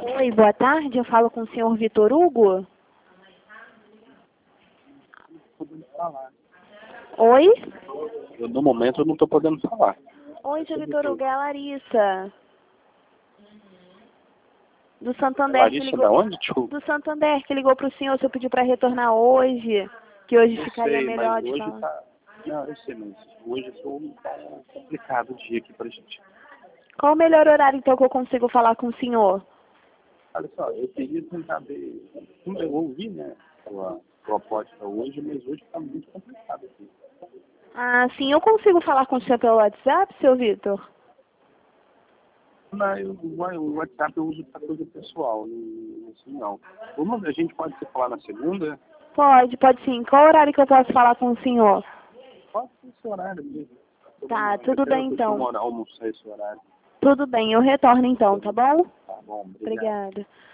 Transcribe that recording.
Oi, boa tarde. Eu falo com o senhor Vitor Hugo. Podendo falar. Oi? No momento eu não estou podendo falar. Oi, senhor Vitor Hugo, é a Larissa. Do Santander que Larissa, ligou. da onde? Desculpa. Do Santander que ligou para o senhor, o senhor pediu para retornar hoje, que hoje Eu ficaria sei, melhor mas de hoje falar. tá... Não, eu sei, mas hoje tá complicado o dia aqui pra gente. Qual o melhor horário, então, que eu consigo falar com o senhor? Olha só, eu queria tentar ver... Eu ouvi, né, sua proposta hoje, mas hoje tá muito complicado aqui. Ah, sim, eu consigo falar com o senhor pelo WhatsApp, seu Vitor? Não, o WhatsApp eu uso pra coisa pessoal, assim não. A gente pode se falar na segunda? Pode sim. Qual horário que eu posso falar com o senhor? Pode ser esse horário mesmo. Tá, tudo Eu bem costumo então. almoçar esse horário. Tudo bem, eu retorno então, tá bom? Tá bom, obrigado. Obrigada.